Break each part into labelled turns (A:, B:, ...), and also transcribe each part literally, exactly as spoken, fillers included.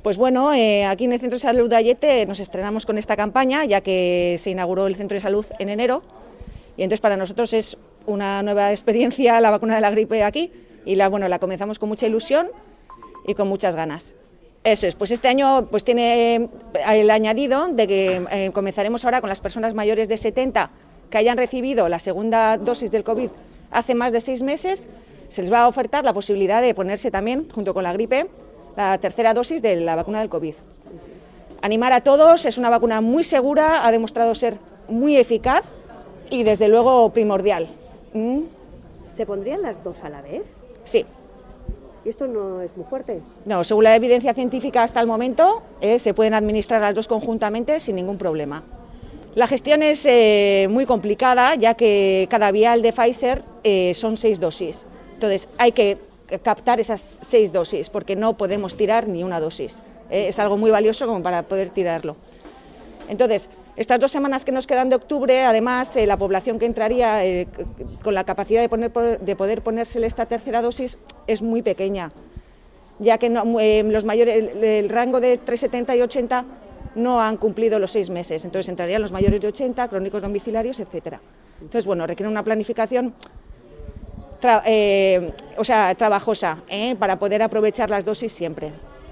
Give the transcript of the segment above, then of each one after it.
A: Pues bueno, eh, aquí en el Centro de Salud de Ayete nos estrenamos con esta campaña, ya que se inauguró el Centro de Salud en enero, y entonces para nosotros es una nueva experiencia la vacuna de la gripe aquí, y la, bueno, la comenzamos con mucha ilusión y con muchas ganas. Eso es, pues este año pues tiene el añadido de que eh, comenzaremos ahora con las personas mayores de setenta que hayan recibido la segunda dosis del COVID hace más de seis meses, se les va a ofertar la posibilidad de ponerse también, junto con la gripe, la tercera dosis de la vacuna del COVID. Animar a todos, es una vacuna muy segura, ha demostrado ser muy eficaz y desde luego primordial. ¿Mm?
B: ¿Se pondrían las dos a la vez?
A: Sí.
B: ¿Y esto no es muy fuerte?
A: No, según la evidencia científica hasta el momento, eh, se pueden administrar las dos conjuntamente sin ningún problema. La gestión es eh, muy complicada, ya que cada vial de Pfizer eh, son seis dosis. Entonces hay que captar esas seis dosis, porque no podemos tirar ni una dosis. Eh, es algo muy valioso como para poder tirarlo. Entonces, estas dos semanas que nos quedan de octubre, además, eh, la población que entraría eh, con la capacidad de, poner, de poder ponérsele esta tercera dosis es muy pequeña, ya que no, eh, los mayores, el, el rango de entre setenta y ochenta no han cumplido los seis meses, entonces entrarían los mayores de ochenta, crónicos domiciliarios, etcétera. Entonces, bueno, requiere una planificación tra eh, o sea, trabajosa eh, para poder aprovechar las dosis siempre.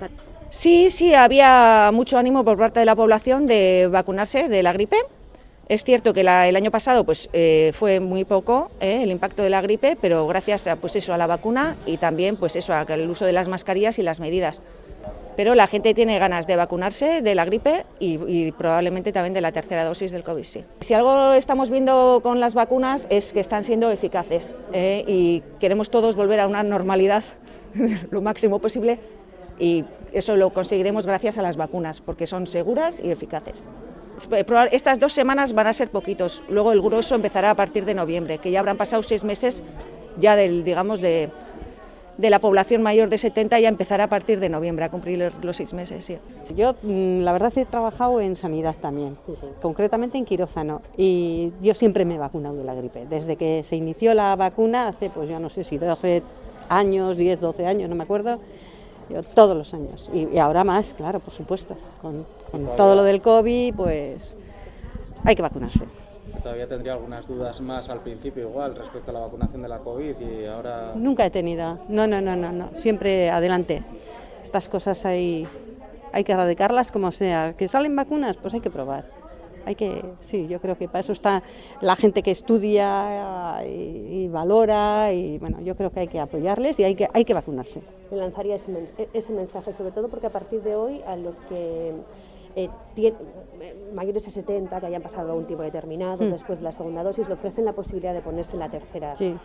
A: Sí, sí, había mucho ánimo por parte de la población de vacunarse de la gripe. Es cierto que la, el año pasado pues, eh, fue muy poco eh, el impacto de la gripe, pero gracias a, pues eso, a la vacuna y también pues eso, al uso de las mascarillas y las medidas. Pero la gente tiene ganas de vacunarse de la gripe y, y probablemente también de la tercera dosis del COVID, sí. Si algo estamos viendo con las vacunas es que están siendo eficaces eh, y queremos todos volver a una normalidad lo máximo posible, y eso lo conseguiremos gracias a las vacunas, porque son seguras y eficaces. Estas dos semanas van a ser poquitos, luego el grueso empezará a partir de noviembre, que ya habrán pasado seis meses ya del, digamos, de, de la población mayor de setenta, ya empezará a partir de noviembre a cumplir los seis meses. Sí.
C: Yo, la verdad, he trabajado en sanidad también, concretamente en quirófano, y yo siempre me he vacunado de la gripe. Desde que se inició la vacuna, hace, pues yo no sé si doce años, diez, doce años, no me acuerdo, yo, todos los años, y, y ahora más, claro, por supuesto, con, con todo lo del COVID, pues hay que vacunarse.
D: Todavía tendría algunas dudas más al principio igual respecto a la vacunación de la COVID y ahora...
C: Nunca he tenido, no, no, no, no, no. Siempre adelante. Estas cosas hay, hay que erradicarlas como sea. ¿Que salen vacunas? Pues hay que probar. Hay que, sí, yo creo que para eso está la gente que estudia y, y valora, y bueno, yo creo que hay que apoyarles y hay que, hay que vacunarse.
B: Me lanzaría ese, mens ese mensaje, sobre todo porque a partir de hoy a los que eh, tienen, eh, mayores de setenta, que hayan pasado un tiempo determinado, mm. después de la segunda dosis, le ofrecen la posibilidad de ponerse la tercera.
C: Sí.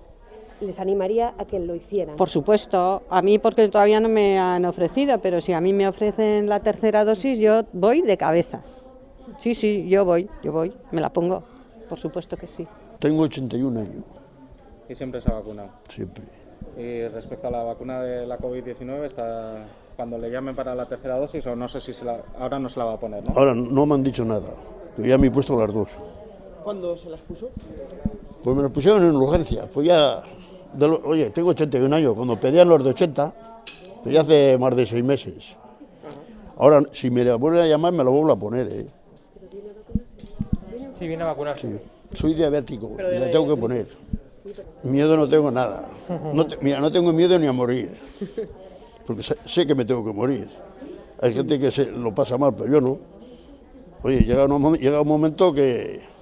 B: Les animaría a que lo hicieran.
C: Por supuesto, a mí porque todavía no me han ofrecido, pero si a mí me ofrecen la tercera dosis, yo voy de cabeza. Sí, sí, yo voy, yo voy, me la pongo, por supuesto que sí.
E: Tengo ochenta y un años.
D: ¿Y siempre se ha vacunado?
E: Siempre.
D: Y respecto a la vacuna de la COVID diecinueve, está cuando le llamen para la tercera dosis, o no sé si se la, ahora no se la va a poner, ¿no?
E: Ahora no me han dicho nada, pero ya me he puesto las dos.
F: ¿Cuándo se las puso?
E: Pues me las pusieron en urgencia, pues ya, de lo, oye, tengo ochenta y un años, cuando pedían los de ochenta, pues ya hace más de seis meses. Ahora, si me la vuelven a llamar, me la vuelvo a poner, ¿eh?
F: Sí, viene a vacunarse.
E: Sí. Soy diabético, me la tengo que poner. Miedo no tengo nada. No te, mira, no tengo miedo ni a morir, porque sé, sé que me tengo que morir. Hay gente que se lo pasa mal, pero yo no. Oye, llega un, llega un momento que